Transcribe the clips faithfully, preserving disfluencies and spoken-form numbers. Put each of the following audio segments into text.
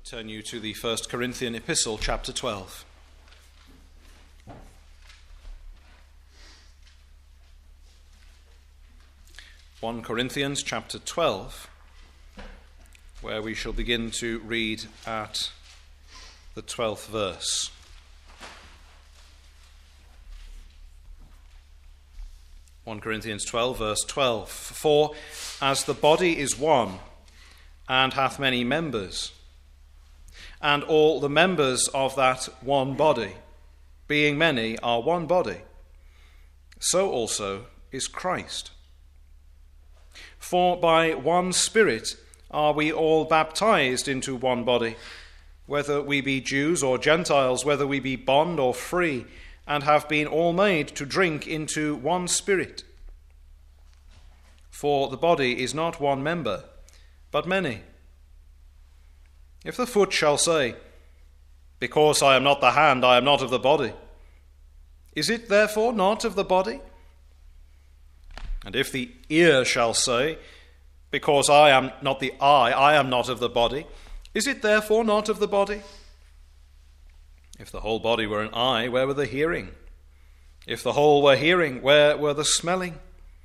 Turn you to the First Corinthian epistle, chapter twelve. First Corinthians chapter twelve, where we shall begin to read at the twelfth verse. First Corinthians twelve, verse twelve. For as the body is one, and hath many members, and all the members of that one body, being many, are one body, so also is Christ. For by one Spirit are we all baptized into one body, whether we be Jews or Gentiles, whether we be bond or free, and have been all made to drink into one Spirit. For the body is not one member, but many. If the foot shall say, because I am not the hand, I am not of the body, is it therefore not of the body? And if the ear shall say, because I am not the eye, I am not of the body, is it therefore not of the body? If the whole body were an eye, where were the hearing? If the whole were hearing, where were the smelling?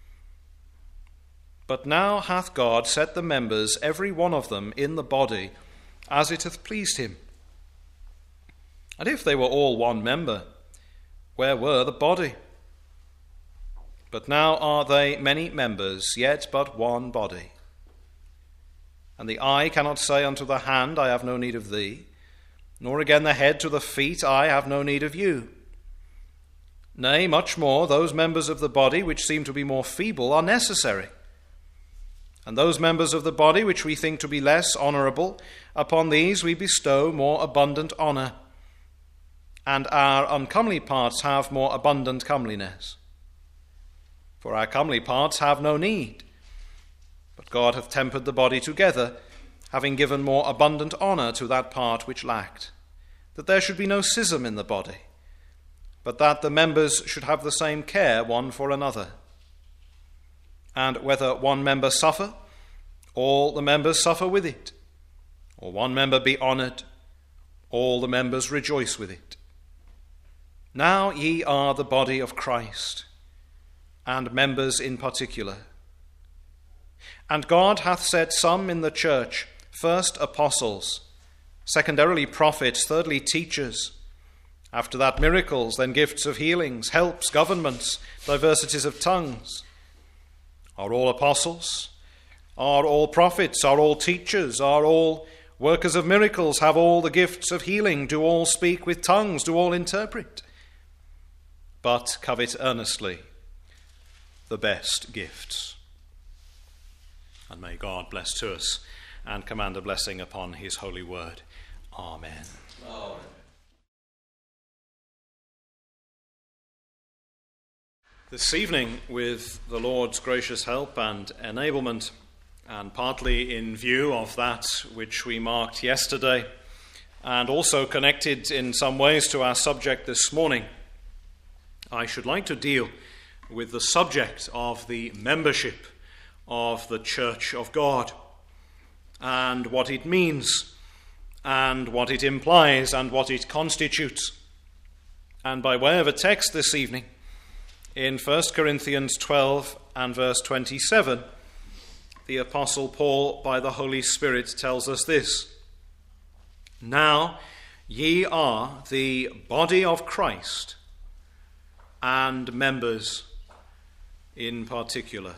But now hath God set the members, every one of them, in the body, as it hath pleased him. And if they were all one member, where were the body? But now are they many members, yet but one body. And the eye cannot say unto the hand, I have no need of thee, nor again the head to the feet, I have no need of you. Nay, much more, those members of the body which seem to be more feeble are necessary. And those members of the body which we think to be less honourable, upon these we bestow more abundant honour. And our uncomely parts have more abundant comeliness. For our comely parts have no need. But God hath tempered the body together, having given more abundant honour to that part which lacked, that there should be no schism in the body, but that the members should have the same care one for another. And whether one member suffer, all the members suffer with it. Or one member be honoured, all the members rejoice with it. Now ye are the body of Christ, and members in particular. And God hath set some in the church, first apostles, secondarily prophets, thirdly teachers, after that miracles, then gifts of healings, helps, governments, diversities of tongues. Are all apostles? Are all prophets? Are all teachers? Are all workers of miracles? Have all the gifts of healing? Do all speak with tongues? Do all interpret? But covet earnestly the best gifts. And may God bless to us and command a blessing upon his holy word. Amen. Amen. This evening, with the Lord's gracious help and enablement, and partly in view of that which we marked yesterday, and also connected in some ways to our subject this morning, I should like to deal with the subject of the membership of the Church of God, and what it means, and what it implies, and what it constitutes. And by way of a text this evening, in First Corinthians twelve and verse twenty-seven, the Apostle Paul, by the Holy Spirit, tells us this: Now ye are the body of Christ, and members in particular.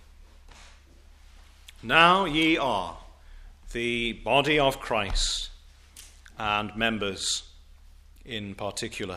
Now ye are the body of Christ, and members in particular.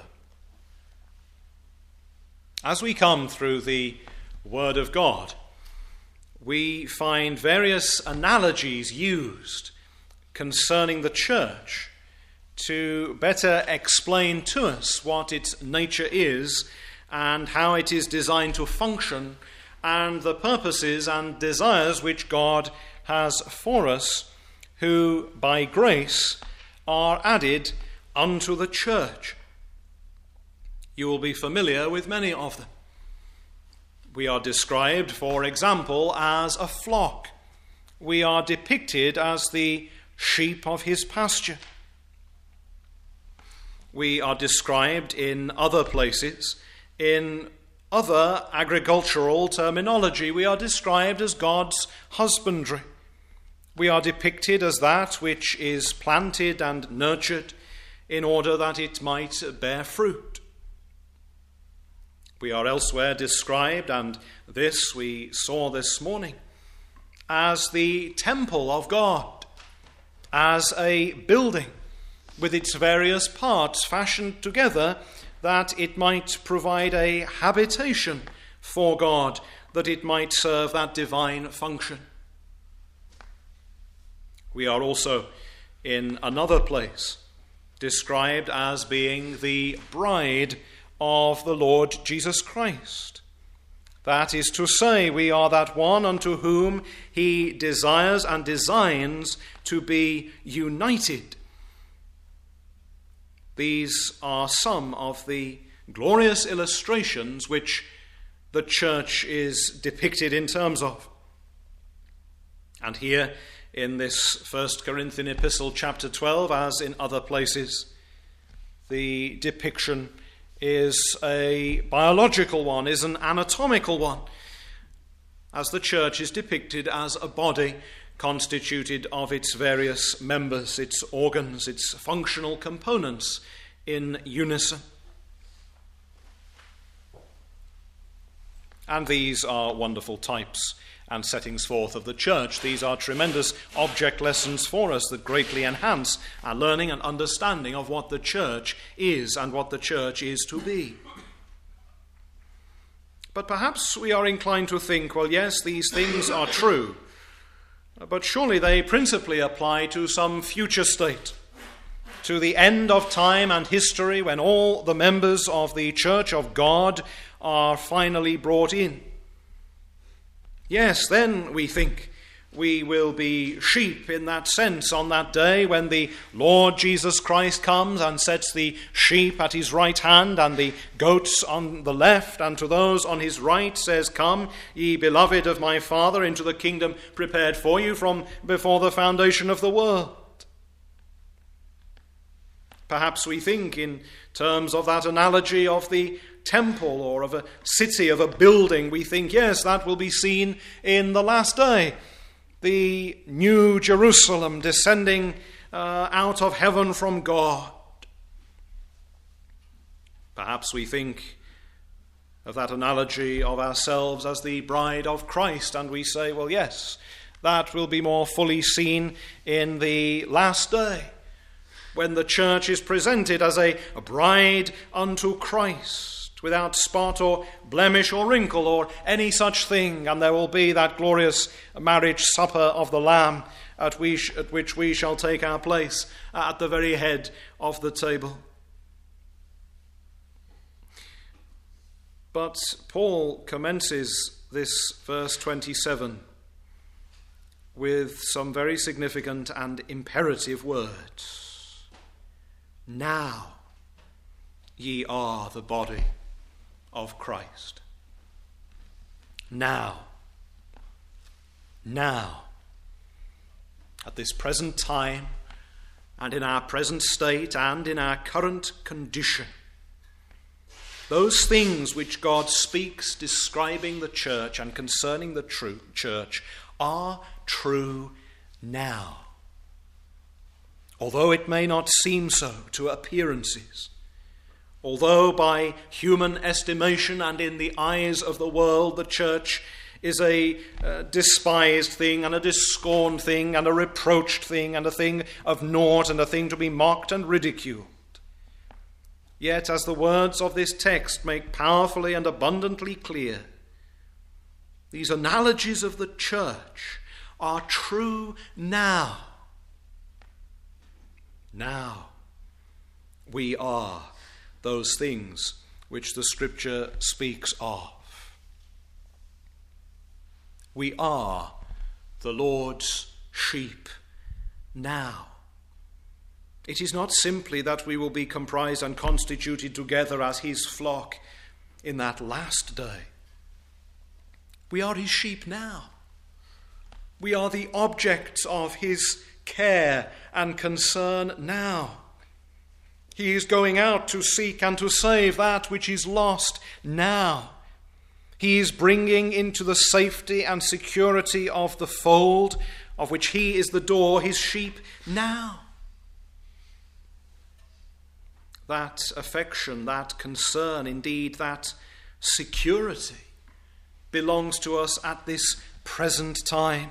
As we come through the Word of God, we find various analogies used concerning the church to better explain to us what its nature is and how it is designed to function, and the purposes and desires which God has for us, who by grace are added unto the church. You will be familiar with many of them. We are described, for example, as a flock. We are depicted as the sheep of his pasture. We are described in other places, in other agricultural terminology. We are described as God's husbandry. We are depicted as that which is planted and nurtured in order that it might bear fruit. We are elsewhere described, and this we saw this morning, as the temple of God, as a building with its various parts fashioned together that it might provide a habitation for God, that it might serve that divine function. We are also in another place described as being the bride of the Lord Jesus Christ. That is to say, we are that one unto whom he desires and designs to be united. These are some of the glorious illustrations which the church is depicted in terms of. And here in this First Corinthian epistle, chapter twelve, as in other places, the depiction is a biological one, is an anatomical one, as the church is depicted as a body constituted of its various members, its organs, its functional components in unison. And these are wonderful types and settings forth of the church. These are tremendous object lessons for us that greatly enhance our learning and understanding of what the church is and what the church is to be. But perhaps we are inclined to think, well, yes, these things are true, but surely they principally apply to some future state, to the end of time and history, when all the members of the church of God are finally brought in. Yes, then we think we will be sheep in that sense on that day when the Lord Jesus Christ comes and sets the sheep at his right hand and the goats on the left, and to those on his right says, "Come, ye beloved of my Father, into the kingdom prepared for you from before the foundation of the world." Perhaps we think in terms of that analogy of the temple or of a city, of a building. We think, yes, that will be seen in the last day. The new Jerusalem descending uh, out of heaven from God. Perhaps we think of that analogy of ourselves as the bride of Christ, and we say, well, yes, that will be more fully seen in the last day, when the church is presented as a, a bride unto Christ, without spot or blemish or wrinkle or any such thing, and there will be that glorious marriage supper of the Lamb at, we sh- at which we shall take our place at the very head of the table. But Paul commences this verse twenty-seven with some very significant and imperative words. Now ye are the body of Christ. Now, now, at this present time, and in our present state, and in our current condition, those things which God speaks describing the church and concerning the true church are true now. Although it may not seem so to appearances, although by human estimation and in the eyes of the world the church is a uh, despised thing and a discorned thing and a reproached thing and a thing of naught and a thing to be mocked and ridiculed, yet as the words of this text make powerfully and abundantly clear, these analogies of the church are true now. Now we are those things which the Scripture speaks of. We are the Lord's sheep now. It is not simply that we will be comprised and constituted together as his flock in that last day. We are his sheep now. We are the objects of his care and concern now. He is going out to seek and to save that which is lost now. He is bringing into the safety and security of the fold, of which he is the door, his sheep now. That affection, that concern, indeed that security belongs to us at this present time.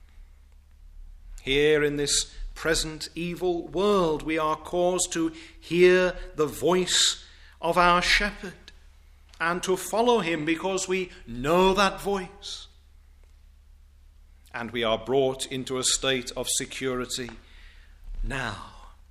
Here in this present evil world, we are caused to hear the voice of our shepherd and to follow him because we know that voice. And we are brought into a state of security now.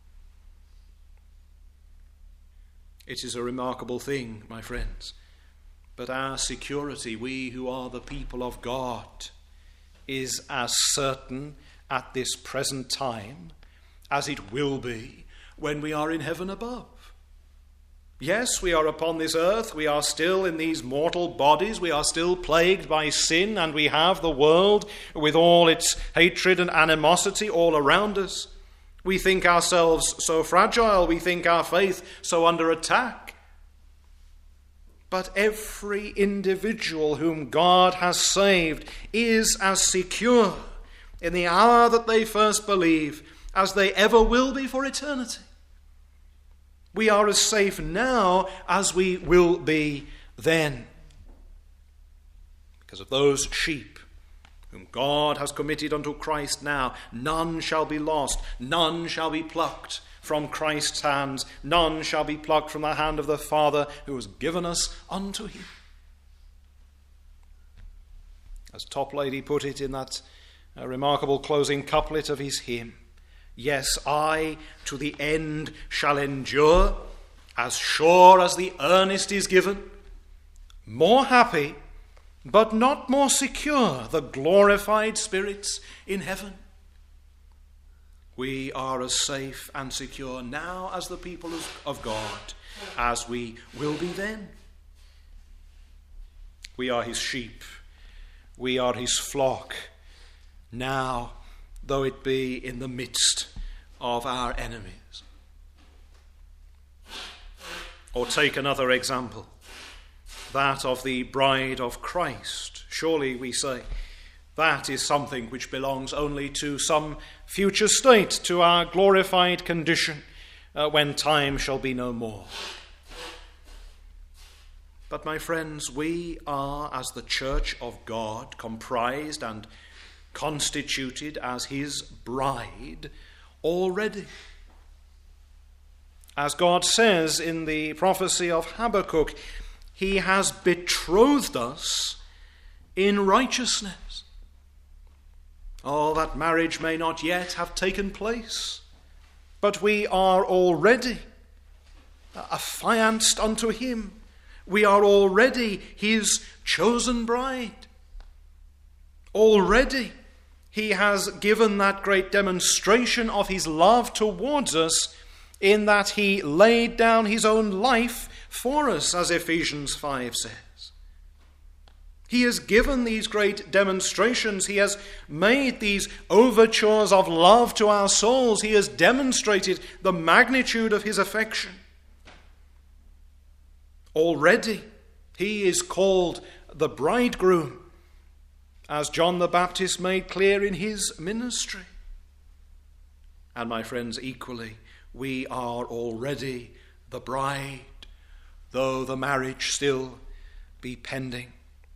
It is a remarkable thing, my friends, but our security, we who are the people of God, is as certain at this present time as it will be when we are in heaven above. Yes, we are upon this earth, we are still in these mortal bodies, we are still plagued by sin, and we have the world with all its hatred and animosity all around us. We think ourselves so fragile, we think our faith so under attack. But every individual whom God has saved is as secure in the hour that they first believe as they ever will be for eternity. We are as safe now as we will be then. Because of those sheep whom God has committed unto Christ now, none shall be lost, none shall be plucked from Christ's hands, none shall be plucked from the hand of the Father who has given us unto him. As Toplady put it in that uh, remarkable closing couplet of his hymn, yes, I to the end shall endure, as sure as the earnest is given, more happy, but not more secure, the glorified spirits in heaven. We are as safe and secure now as the people of God, as we will be then. We are his sheep, we are his flock, now, though it be in the midst of our enemies. Or take another example, that of the bride of Christ. Surely, we say, that is something which belongs only to some future state, to our glorified condition, uh, when time shall be no more. But, my friends, we are, as the church of God, comprised and constituted as his bride already. As God says in the prophecy of Habakkuk, he has betrothed us in righteousness. Oh, that marriage may not yet have taken place, but we are already affianced unto him. We are already his chosen bride. Already he has given that great demonstration of his love towards us in that he laid down his own life for us, as Ephesians five says. He has given these great demonstrations. He has made these overtures of love to our souls. He has demonstrated the magnitude of his affection. Already he is called the bridegroom, as John the Baptist made clear in his ministry. And my friends, equally, we are already the bride, though the marriage still be pending.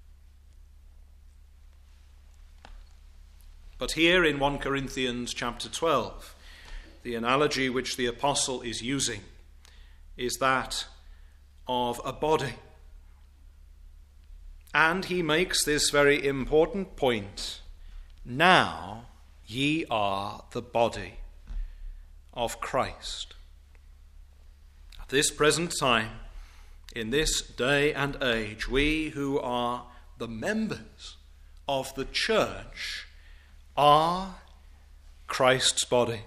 But here in First Corinthians chapter twelve, the analogy which the apostle is using is that of a body. And he makes this very important point. Now ye are the body of Christ. At this present time, in this day and age, we who are the members of the church are Christ's body.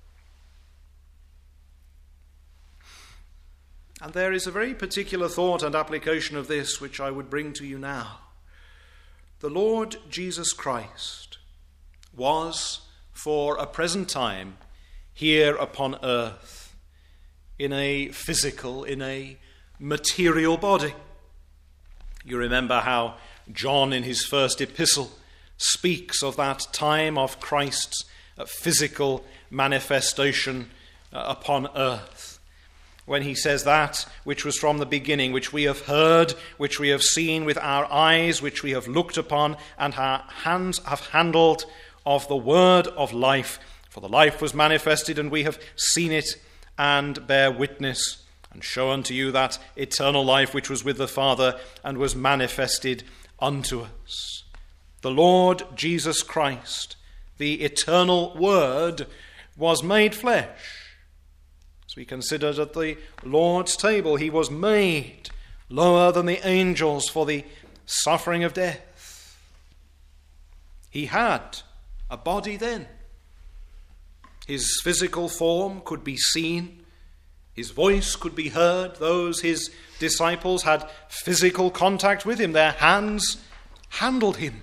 And there is a very particular thought and application of this which I would bring to you now. The Lord Jesus Christ was for a present time here upon earth in a physical, in a material body. You remember how John in his first epistle speaks of that time of Christ's physical manifestation upon earth, when he says that which was from the beginning, which we have heard, which we have seen with our eyes, which we have looked upon, and our hands have handled of the word of life. For the life was manifested, and we have seen it, and bear witness, and show unto you that eternal life which was with the Father, and was manifested unto us. The Lord Jesus Christ, the eternal Word, was made flesh. As we considered at the Lord's table, he was made lower than the angels for the suffering of death. He had a body then. His physical form could be seen. His voice could be heard. Those his disciples had physical contact with him. Their hands handled him.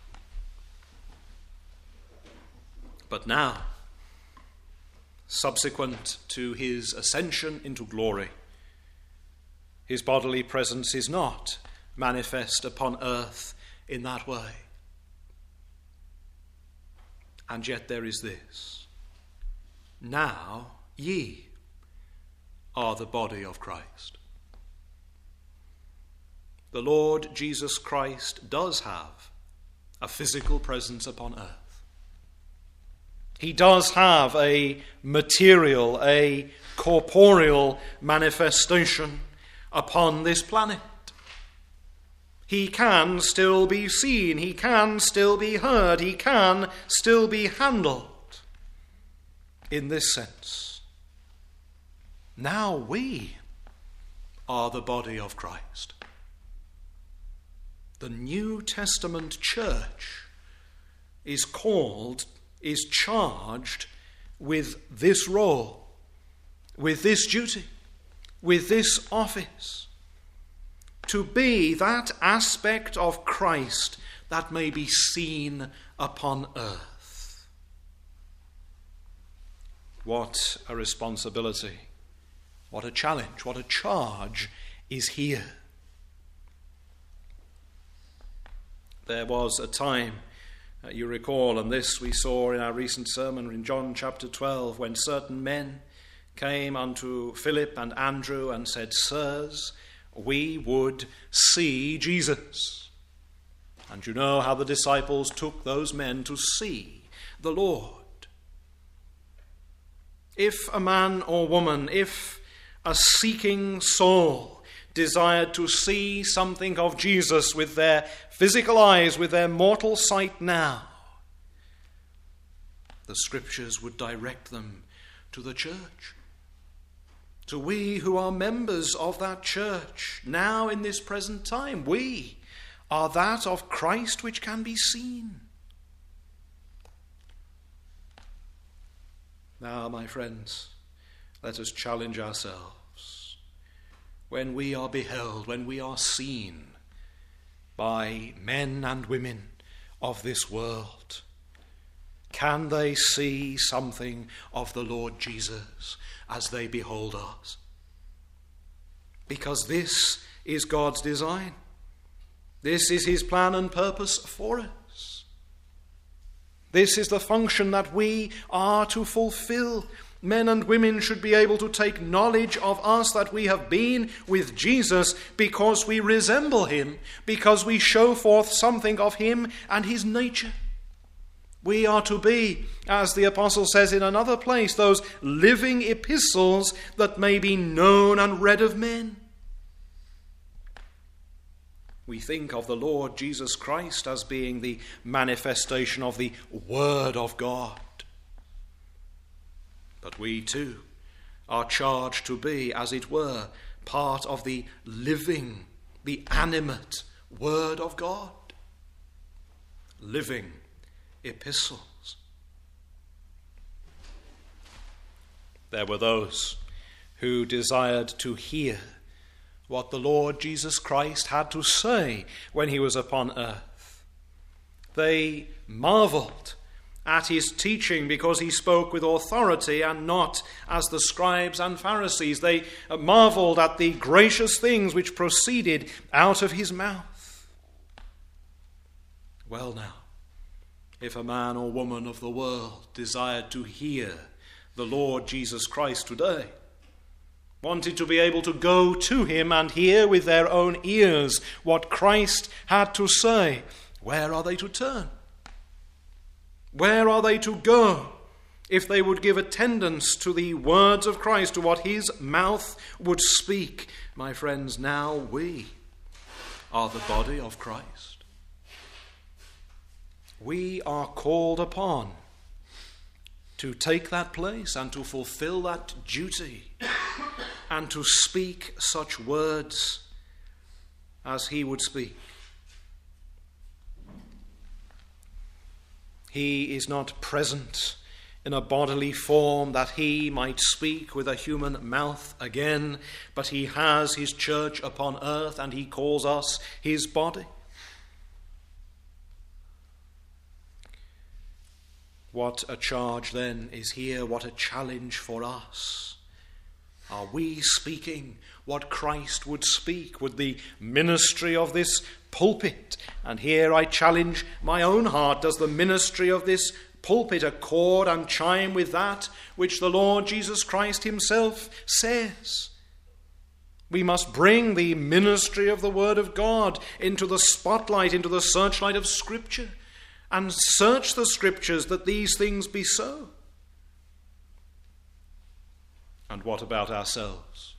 But now, subsequent to his ascension into glory, his bodily presence is not manifest upon earth in that way. And yet there is this: now ye are the body of Christ. The Lord Jesus Christ does have a physical presence upon earth. He does have a material, a corporeal manifestation upon this planet. He can still be seen, he can still be heard, he can still be handled in this sense. Now we are the body of Christ. The New Testament church is called is charged with this role, with this duty, with this office, to be that aspect of Christ that may be seen upon earth. What a responsibility, what a challenge, what a charge is here. There was a time, you recall, and this we saw in our recent sermon in John chapter twelve, when certain men came unto Philip and Andrew and said, Sirs, we would see Jesus. And you know how the disciples took those men to see the Lord. If a man or woman, if a seeking soul desired to see something of Jesus with their physical eyes, with their mortal sight now, the Scriptures would direct them to the church, to we who are members of that church now in this present time. We are that of Christ which can be seen. Now, my friends, let us challenge ourselves. When we are beheld, when we are seen by men and women of this world, can they see something of the Lord Jesus as they behold us? Because this is God's design. This is his plan and purpose for us. This is the function that we are to fulfill. Men and women should be able to take knowledge of us that we have been with Jesus because we resemble him, because we show forth something of him and his nature. We are to be, as the apostle says in another place, those living epistles that may be known and read of men. We think of the Lord Jesus Christ as being the manifestation of the Word of God. But we too are charged to be, as it were, part of the living, the animate Word of God. Living epistles. There were those who desired to hear what the Lord Jesus Christ had to say when he was upon earth. They marveled at his teaching because he spoke with authority and not as the scribes and Pharisees. They marveled at the gracious things which proceeded out of his mouth. Well now, if a man or woman of the world desired to hear the Lord Jesus Christ today, wanted to be able to go to him and hear with their own ears what Christ had to say, where are they to turn? Where are they to go if they would give attendance to the words of Christ, to what his mouth would speak? My friends, now we are the body of Christ. We are called upon to take that place and to fulfill that duty and to speak such words as he would speak. He is not present in a bodily form that he might speak with a human mouth again, but he has his church upon earth and he calls us his body. What a charge then is here, what a challenge for us. Are we speaking what Christ would speak? Would the ministry of this pulpit, and here I challenge my own heart, does the ministry of this pulpit accord and chime with that which the Lord Jesus Christ himself says? We must bring the ministry of the Word of God into the spotlight, into the searchlight of Scripture, and search the Scriptures that these things be so. And what about ourselves?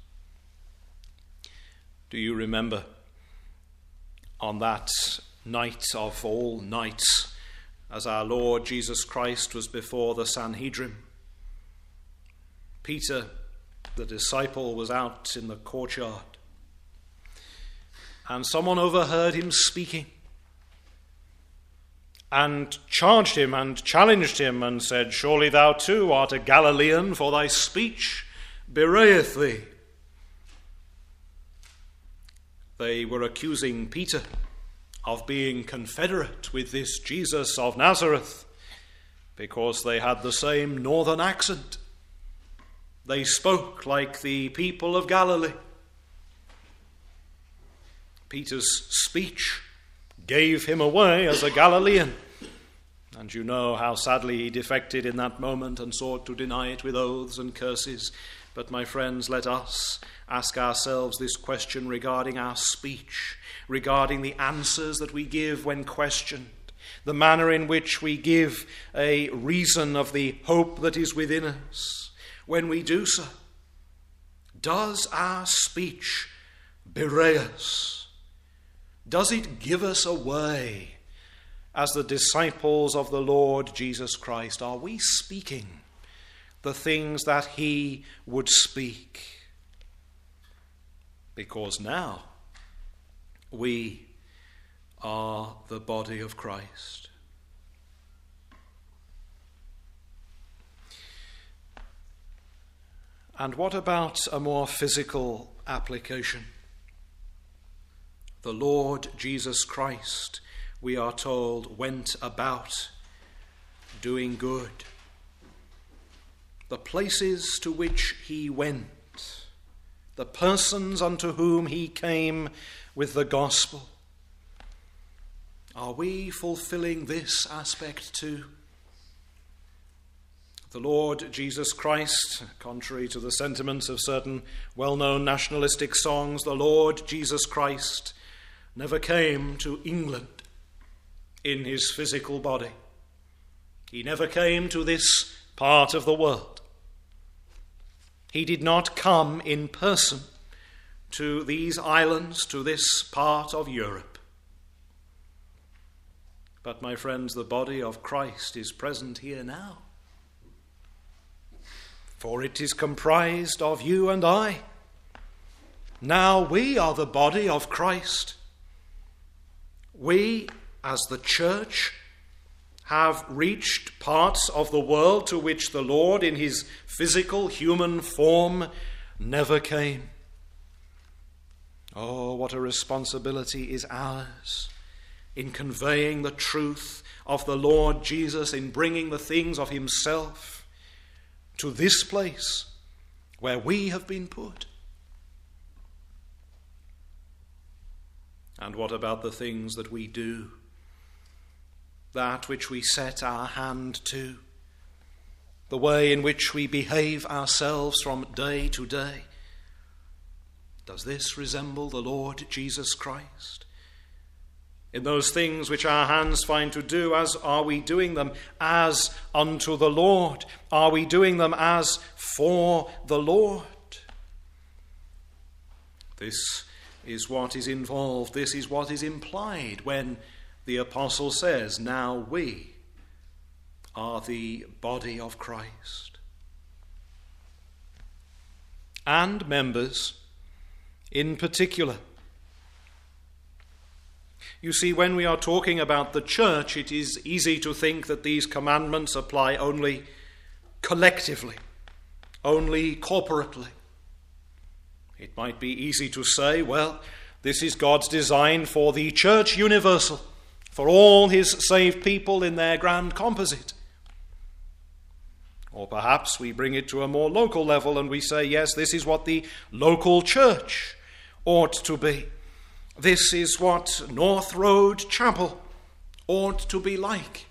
Do you remember on that night of all nights, as our Lord Jesus Christ was before the Sanhedrin? Peter, the disciple, was out in the courtyard, and someone overheard him speaking and charged him and challenged him and said, "Surely thou too art a Galilean, for thy speech bewrayeth thee." They were accusing Peter of being confederate with this Jesus of Nazareth because they had the same northern accent. They spoke like the people of Galilee. Peter's speech gave him away as a Galilean. And you know how sadly he defected in that moment and sought to deny it with oaths and curses. But my friends, let us ask ourselves this question regarding our speech, regarding the answers that we give when questioned, the manner in which we give a reason of the hope that is within us. When we do so, does our speech bewray us? Does it give us away as the disciples of the Lord Jesus Christ? Are we speaking the things that he would speak? Because now we are the body of Christ. And what about a more physical application? The Lord Jesus Christ, we are told, went about doing good. The places to which he went, the persons unto whom he came with the gospel. Are we fulfilling this aspect too? The Lord Jesus Christ, contrary to the sentiments of certain well-known nationalistic songs, the Lord Jesus Christ never came to England in his physical body. He never came to this part of the world. He did not come in person to these islands, to this part of Europe. But, my friends, the body of Christ is present here now. For it is comprised of you and I. Now we are the body of Christ. We, as the church, have reached parts of the world to which the Lord in his physical human form never came. Oh, what a responsibility is ours in conveying the truth of the Lord Jesus in bringing the things of himself to this place where we have been put? And what about the things that we do? That which we set our hand to? The way in which we behave ourselves from day to day? Does this resemble the Lord Jesus Christ? In those things which our hands find to do, as are we doing them as unto the Lord? Are we doing them as for the Lord? This is what is involved. This is what is implied when the apostle says, now we are the body of Christ. And members in particular. You see, when we are talking about the church, it is easy to think that these commandments apply only collectively, only corporately. It might be easy to say, well, this is God's design for the church universal, for all his saved people in their grand composite. Or perhaps we bring it to a more local level and we say, yes, this is what the local church ought to be. This is what North Road Chapel ought to be like.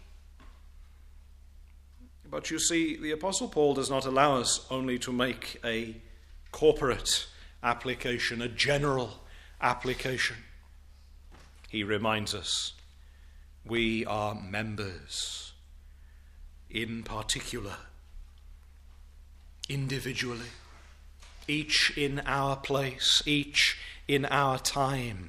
But you see, the Apostle Paul does not allow us only to make a corporate application, a general application. He reminds us we are members in particular, individually, each in our place, each in our time.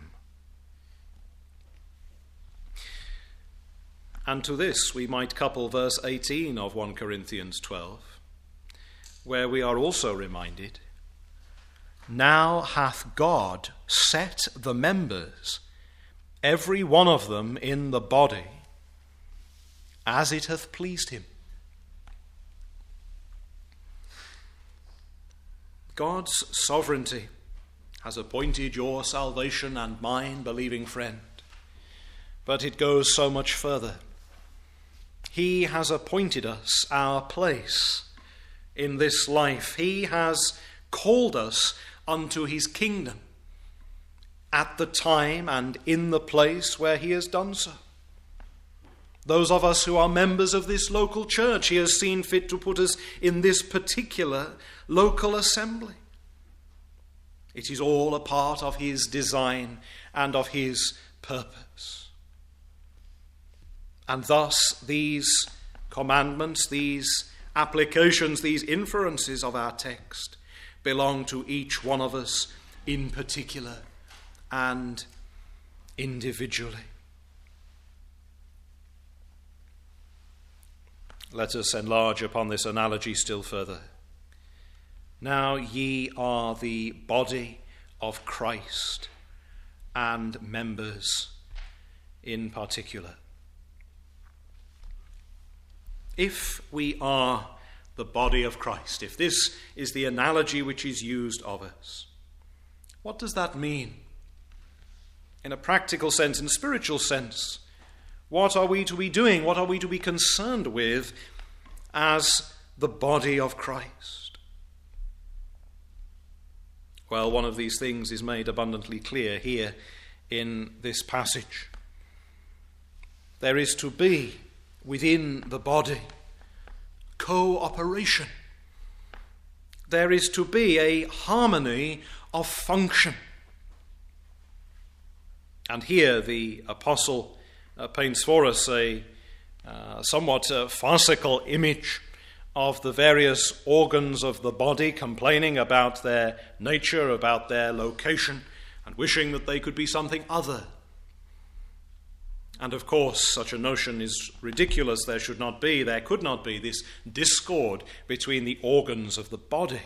And to this we might couple verse eighteen of First Corinthians twelve, where we are also reminded, now hath God set the members, every one of them in the body, as it hath pleased him. God's sovereignty has appointed your salvation and mine, believing friend. But it goes so much further. He has appointed us our place in this life. He has called us unto his kingdom at the time and in the place where he has done so. Those of us who are members of this local church, he has seen fit to put us in this particular local assembly. It is all a part of his design and of his purpose. And thus these commandments, these applications, these inferences of our text belong to each one of us in particular and individually. Let us enlarge upon this analogy still further. Now ye are the body of Christ, and members in particular. If we are the body of Christ, if this is the analogy which is used of us, what does that mean? In a practical sense, in a spiritual sense, what are we to be doing? What are we to be concerned with as the body of Christ? Well, one of these things is made abundantly clear here in this passage. There is to be within the body cooperation. There is to be a harmony of function. And here the apostle uh, paints for us a uh, somewhat uh, farcical image of the various organs of the body complaining about their nature, about their location, and wishing that they could be something other. And of course, such a notion is ridiculous. There should not be, there could not be this discord between the organs of the body.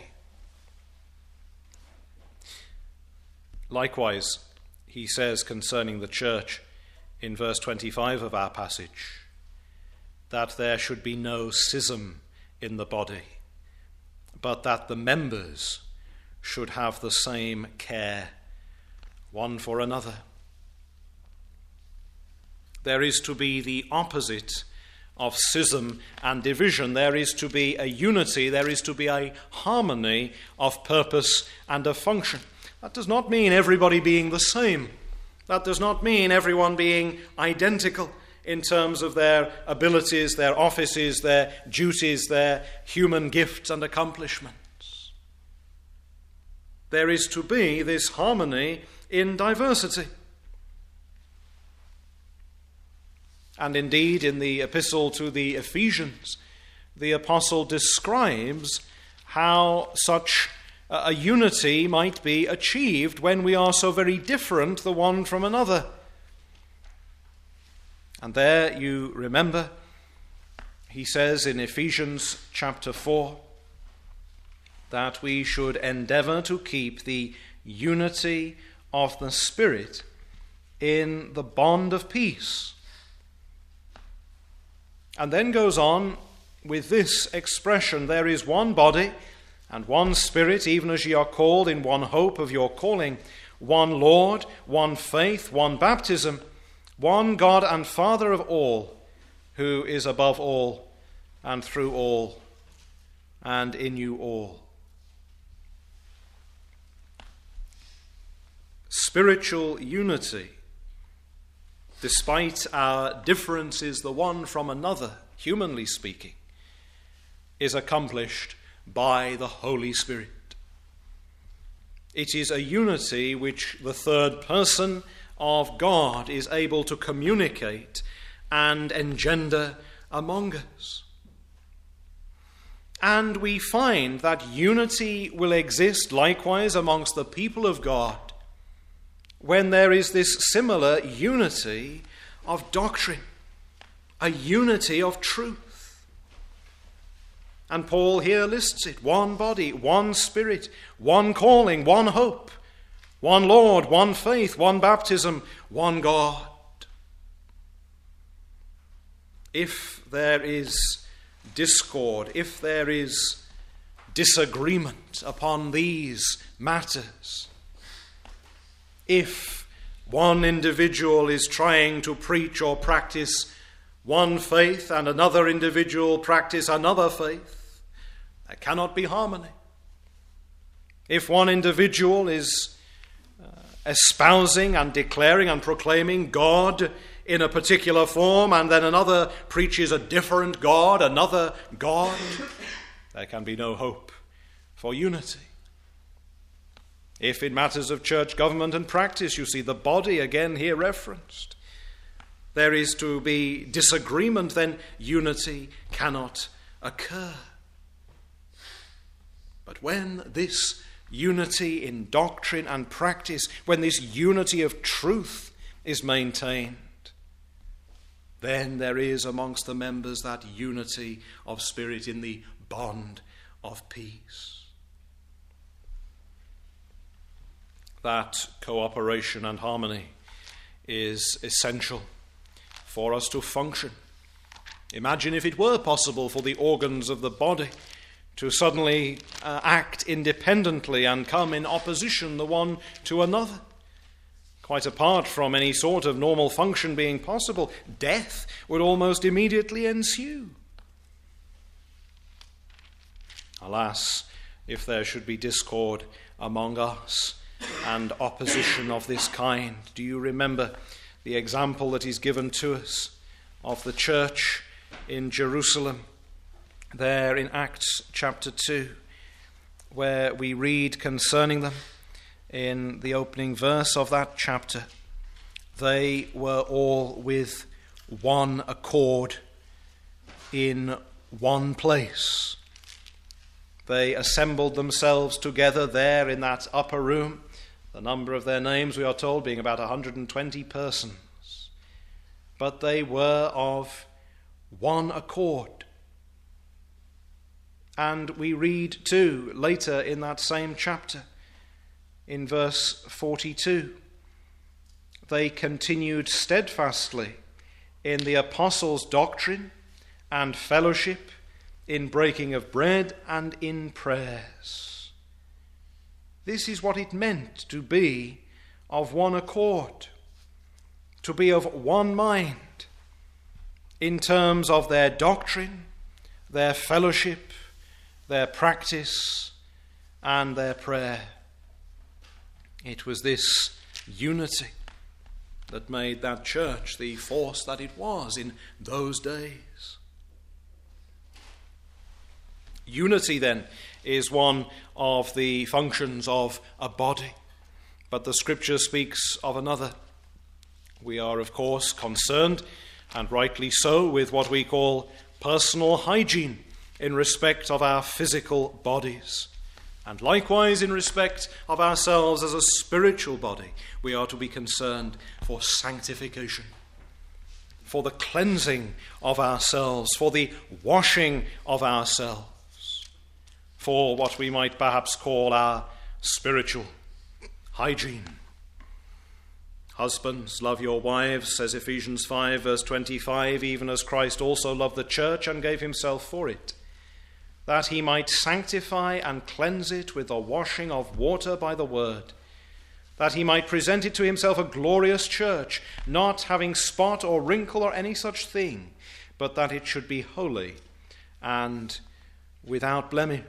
Likewise, he says concerning the church in verse twenty-five of our passage, that there should be no schism in the body, but that the members should have the same care one for another. There is to be the opposite of schism and division. There is to be a unity, there is to be a harmony of purpose and of function. That does not mean everybody being the same. That does not mean everyone being identical in terms of their abilities, their offices, their duties, their human gifts and accomplishments. There is to be this harmony in diversity. And indeed, in the epistle to the Ephesians, the apostle describes how such a unity might be achieved when we are so very different the one from another. And there you remember, he says in Ephesians chapter four, that we should endeavor to keep the unity of the Spirit in the bond of peace. And then goes on with this expression, there is one body and one Spirit, even as ye are called in one hope of your calling, one Lord, one faith, one baptism, one God and Father of all, who is above all and through all and in you all. Spiritual unity, despite our differences the one from another, humanly speaking, is accomplished by the Holy Spirit. It is a unity which the third person of God is able to communicate and engender among us. And we find that unity will exist likewise amongst the people of God when there is this similar unity of doctrine, a unity of truth. And Paul here lists it: one body, one Spirit, one calling, one hope, one Lord, one faith, one baptism, one God. If there is discord, if there is disagreement upon these matters, if one individual is trying to preach or practice one faith and another individual practice another faith, there cannot be harmony. If one individual is uh, espousing and declaring and proclaiming God in a particular form, and then another preaches a different God, another God, there can be no hope for unity. If in matters of church government and practice, you see the body again here referenced, there is to be disagreement, then unity cannot occur. But when this unity in doctrine and practice, when this unity of truth is maintained, then there is amongst the members that unity of spirit in the bond of peace. That cooperation and harmony is essential for us to function. Imagine if it were possible for the organs of the body to suddenly uh, act independently and come in opposition the one to another. Quite apart from any sort of normal function being possible, death would almost immediately ensue. Alas, if there should be discord among us and opposition of this kind. Do you remember the example that is given to us of the church in Jerusalem, there in Acts chapter two, where we read concerning them in the opening verse of that chapter, they were all with one accord in one place. They assembled themselves together there in that upper room, the number of their names, we are told, being about one hundred twenty persons. But they were of one accord. And we read too, later in that same chapter, in verse forty-two, they continued steadfastly in the apostles' doctrine and fellowship, in breaking of bread and in prayers. This is what it meant to be of one accord. to be of one mind in terms of their doctrine, their fellowship, their practice, and their prayer. It was this unity that made that church the force that it was in those days. Unity, then, is one of the functions of a body, but the Scripture speaks of another. We are, of course, concerned, and rightly so, with what we call personal hygiene in respect of our physical bodies. And likewise, in respect of ourselves as a spiritual body, we are to be concerned for sanctification, for the cleansing of ourselves, for the washing of ourselves, for what we might perhaps call our spiritual hygiene. Husbands, love your wives, says Ephesians five, verse twenty-five, even as Christ also loved the church and gave himself for it, that he might sanctify and cleanse it with the washing of water by the word, that he might present it to himself a glorious church, not having spot or wrinkle or any such thing, but that it should be holy and without blemish.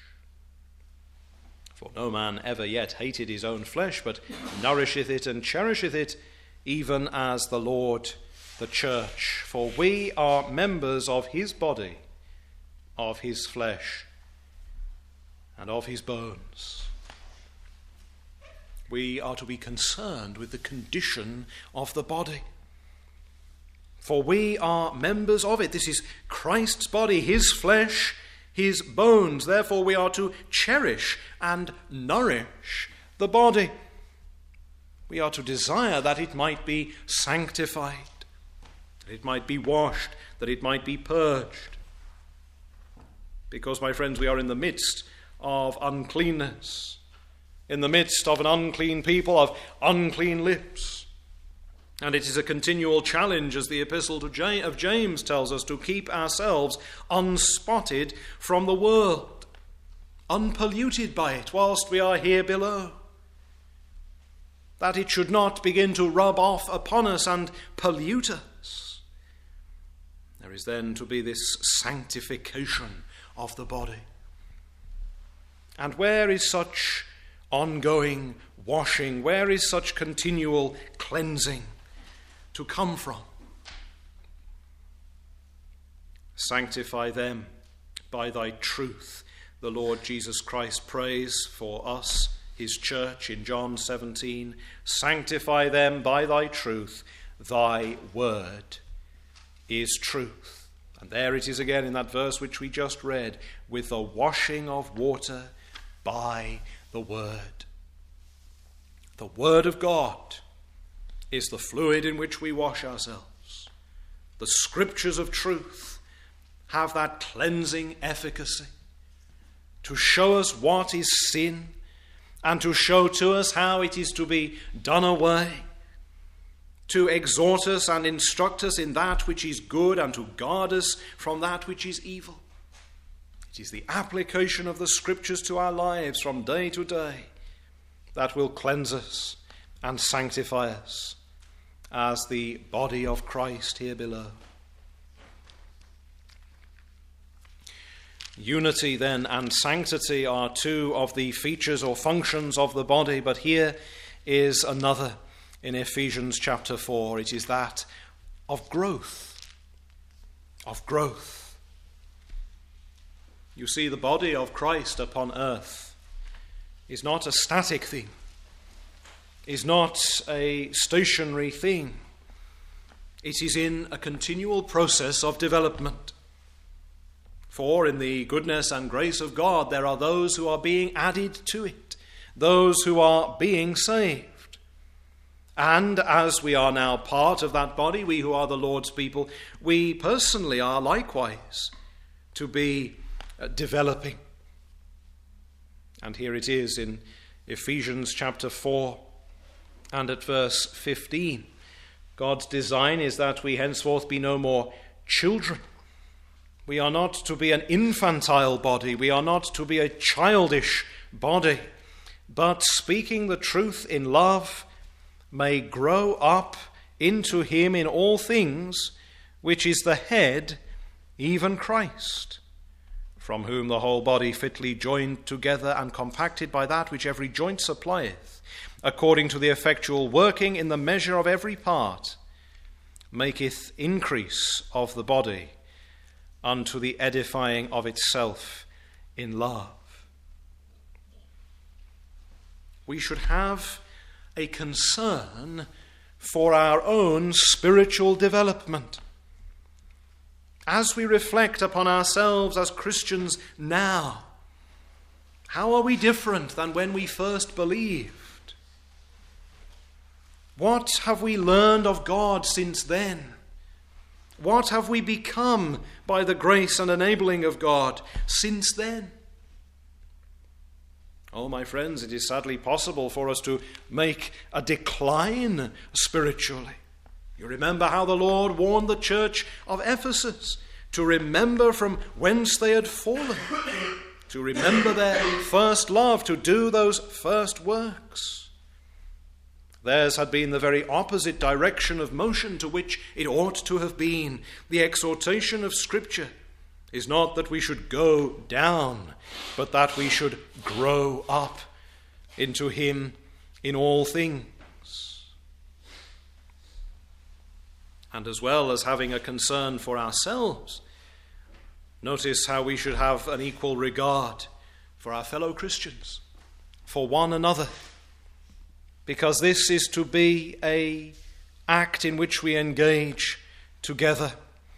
For no man ever yet hated his own flesh, but nourisheth it and cherisheth it, even as the Lord the church. For we are members of his body, of his flesh, and of his bones. We are to be concerned with the condition of the body. For we are members of it. This is Christ's body, his flesh, his bones. Therefore we are to cherish and nourish the body. We are to desire that it might be sanctified, that it might be washed, that it might be purged. Because, my friends, we are in the midst of uncleanness, in the midst of an unclean people, of unclean lips. And it is a continual challenge, as the epistle to James, of James tells us, to keep ourselves unspotted from the world, unpolluted by it whilst we are here below. That it should not begin to rub off upon us and pollute us. There is then to be this sanctification of the body. And where is such ongoing washing, where is such continual cleansing to come from? Sanctify them by thy truth, the Lord Jesus Christ prays for us, his church, in John seventeen. Sanctify them by thy truth, thy word is truth. And there it is again in that verse which we just read, with the washing of water by the word. The word of God is the fluid in which we wash ourselves. The scriptures of truth have that cleansing efficacy to show us what is sin and to show to us how it is to be done away, to exhort us and instruct us in that which is good and to guard us from that which is evil. It is the application of the scriptures to our lives from day to day that will cleanse us and sanctify us as the body of Christ here below. Unity, then, and sanctity are two of the features or functions of the body, but here is another in Ephesians chapter four. It is that of growth. Of growth. You see, the body of Christ upon earth is not a static thing, is not a stationary thing. It is in a continual process of development. For in the goodness and grace of God, there are those who are being added to it, those who are being saved. And as we are now part of that body, we who are the Lord's people, we personally are likewise to be uh, developing. And here it is in Ephesians chapter four and at verse fifteen. God's design is that we henceforth be no more children. We are not to be an infantile body. We are not to be a childish body. But speaking the truth in love, may grow up into him in all things, which is the head, even Christ, from whom the whole body fitly joined together and compacted by that which every joint supplieth, according to the effectual working in the measure of every part, maketh increase of the body unto the edifying of itself in love. We should have a concern for our own spiritual development. As we reflect upon ourselves as Christians now, how are we different than when we first believed? What have we learned of God since then? What have we become by the grace and enabling of God since then? Oh, my friends, it is sadly possible for us to make a decline spiritually. You remember how the Lord warned the church of Ephesus to remember from whence they had fallen, to remember their first love, to do those first works. Theirs had been the very opposite direction of motion to which it ought to have been. The exhortation of Scripture is not that we should go down, but that we should grow up into him in all things. And as well as having a concern for ourselves, notice how we should have an equal regard for our fellow Christians, for one another, because this is to be an act in which we engage together.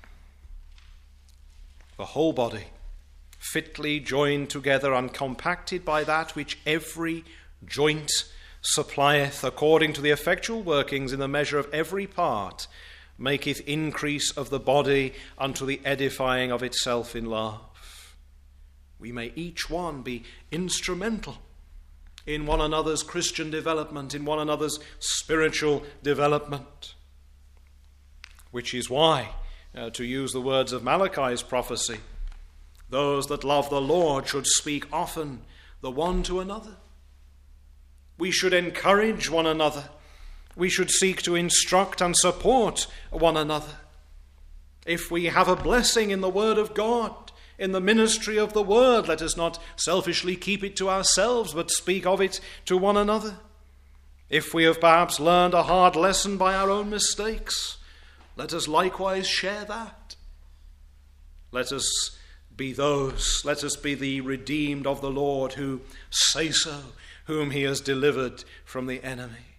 The whole body, fitly joined together and compacted by that which every joint supplieth, according to the effectual workings in the measure of every part, maketh increase of the body unto the edifying of itself in love. We may each one be instrumental in one another's Christian development, in one another's spiritual development, which is why, Uh, to use the words of Malachi's prophecy, those that love the Lord should speak often the one to another. We should encourage one another. We should seek to instruct and support one another. If we have a blessing in the Word of God, in the ministry of the Word, let us not selfishly keep it to ourselves, but speak of it to one another. If we have perhaps learned a hard lesson by our own mistakes, let us likewise share that. Let us be those, let us be the redeemed of the Lord who say so, whom he has delivered from the enemy.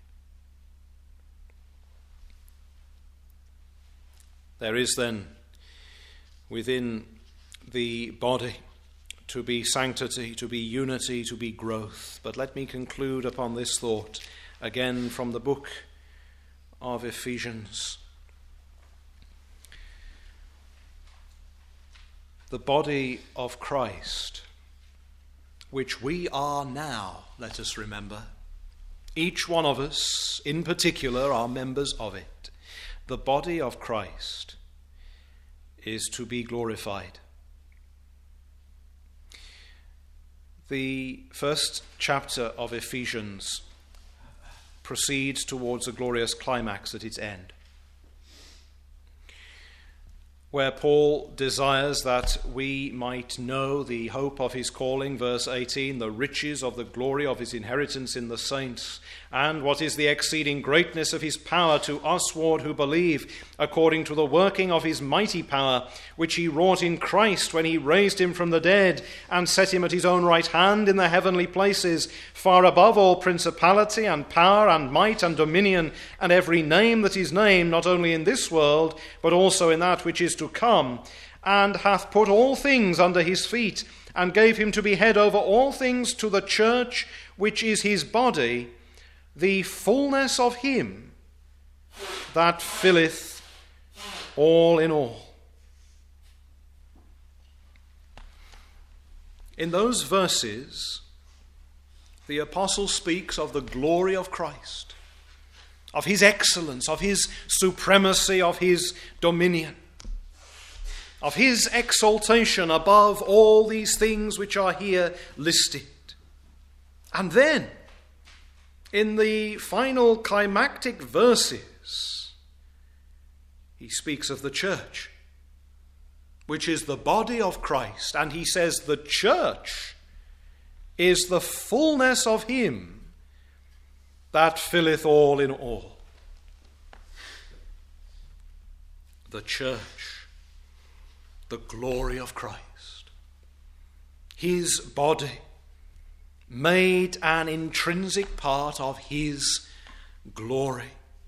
There is then within the body to be sanctity, to be unity, to be growth. But let me conclude upon this thought again from the book of Ephesians. The body of Christ, which we are now, let us remember. Each one of us, in particular, are members of it. The body of Christ is to be glorified. The first chapter of Ephesians proceeds towards a glorious climax at its end, where Paul desires that we might know the hope of his calling, verse eighteen, the riches of the glory of his inheritance in the saints, and what is the exceeding greatness of his power to usward who believe, according to the working of his mighty power, which he wrought in Christ when he raised him from the dead and set him at his own right hand in the heavenly places, far above all principality and power and might and dominion, and every name that is named, not only in this world, but also in that which is to come, and hath put all things under his feet, and gave him to be head over all things to the church, which is his body, the fullness of him that filleth all in all. In those verses, the apostle speaks of the glory of Christ, of his excellence, of his supremacy, of his dominion, of his exaltation above all these things which are here listed. And then, in the final climactic verses, he speaks of the church, which is the body of Christ, and he says the church is the fullness of him that filleth all in all. The church, the glory of Christ, his body, made an intrinsic part of his glory.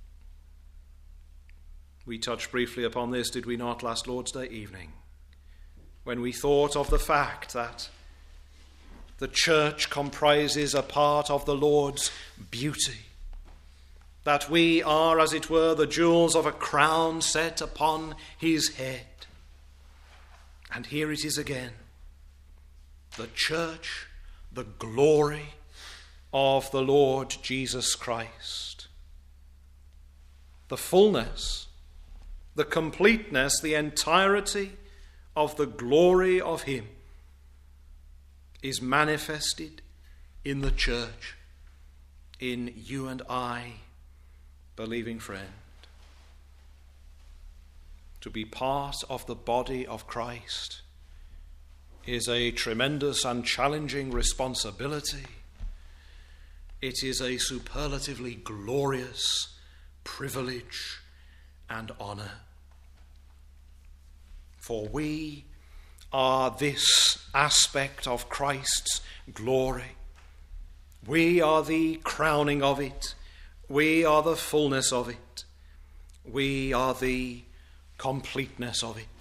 We touched briefly upon this, did we not, last Lord's Day evening, when we thought of the fact that the church comprises a part of the Lord's beauty, that we are, as it were, the jewels of a crown set upon his head. And here it is again, the church, the glory of the Lord Jesus Christ. The fullness, the completeness, the entirety of the glory of him is manifested in the church, in you and I, believing friend. To be part of the body of Christ is a tremendous and challenging responsibility. It is a superlatively glorious privilege and honor. For we are this aspect of Christ's glory. We are the crowning of it. We are the fullness of it. We are the completeness of it.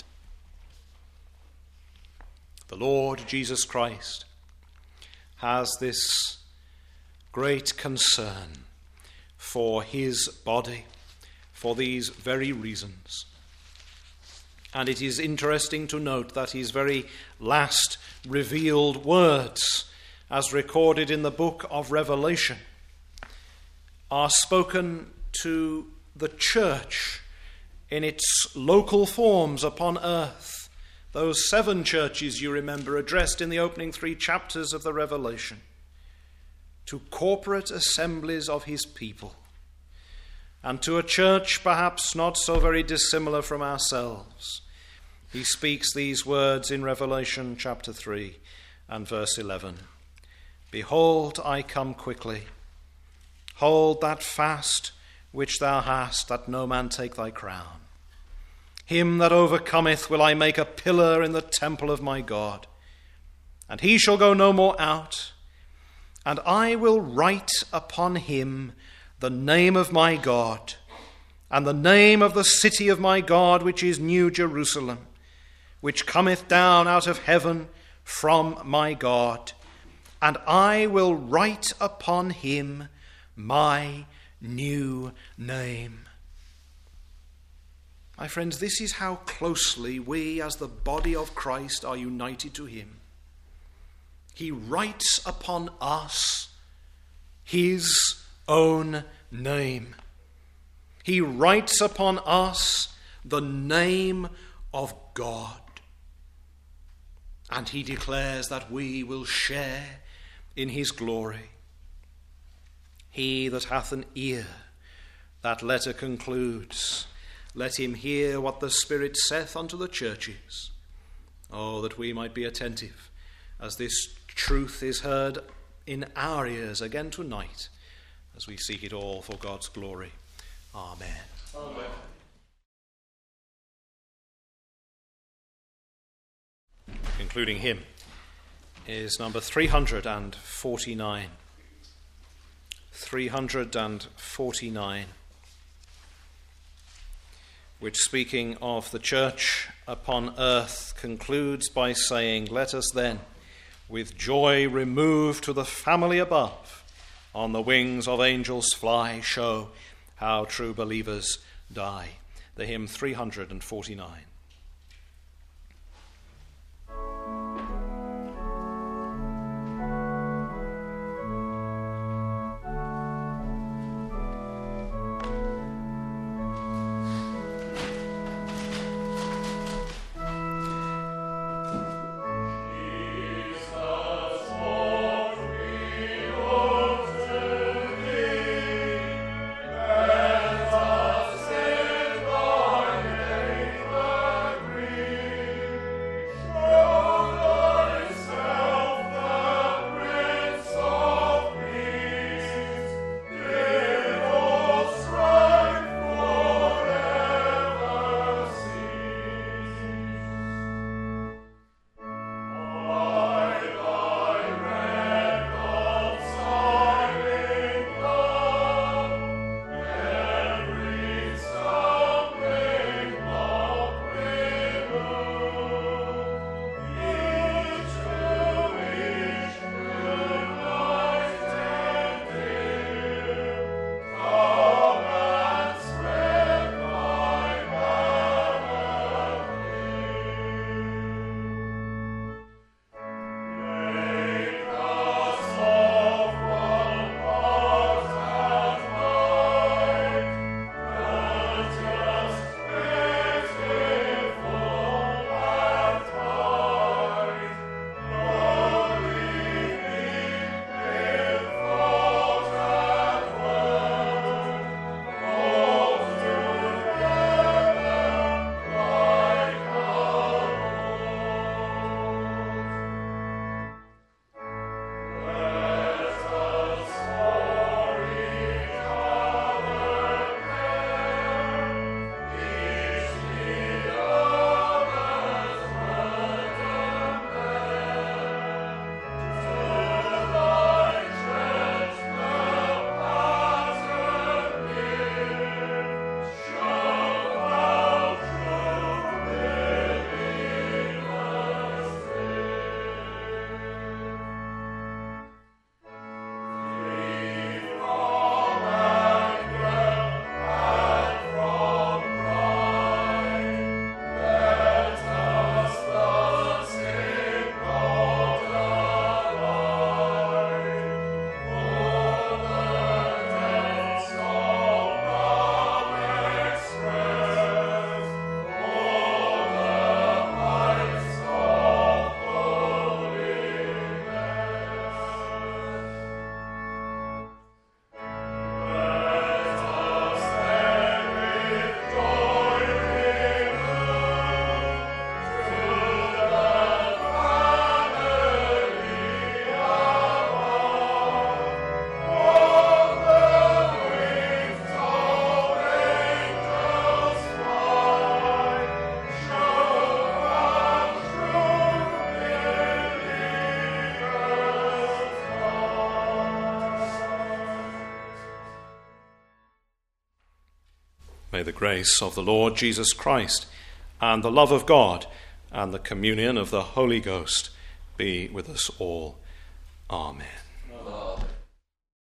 The Lord Jesus Christ has this great concern for his body for these very reasons. And it is interesting to note that his very last revealed words, as recorded in the book of Revelation, are spoken to the church in its local forms upon earth. Those seven churches, you remember, addressed in the opening three chapters of the Revelation, to corporate assemblies of his people, and to a church perhaps not so very dissimilar from ourselves. He speaks these words in Revelation chapter three and verse eleven. Behold, I come quickly. Hold that fast which thou hast, that no man take thy crown. Him that overcometh will I make a pillar in the temple of my God, and he shall go no more out. And I will write upon him the name of my God, and the name of the city of my God, which is New Jerusalem, which cometh down out of heaven from my God. And I will write upon him my new name. My friends, this is how closely we as the body of Christ are united to him. He writes upon us his own name. He writes upon us the name of God. And he declares that we will share in his glory. He that hath an ear, that letter concludes, let him hear what the Spirit saith unto the churches. Oh, that we might be attentive as this truth is heard in our ears again tonight, as we seek it all for God's glory. Amen. Amen. Concluding hymn is number three hundred forty-nine. three hundred forty-nine. Which, speaking of the church upon earth, concludes by saying, let us then with joy remove to the family above, on the wings of angels fly, show how true believers die. The hymn three hundred forty-nine. Let us sing thy name. May the grace of the Lord Jesus Christ and the love of God and the communion of the Holy Ghost be with us all. Amen.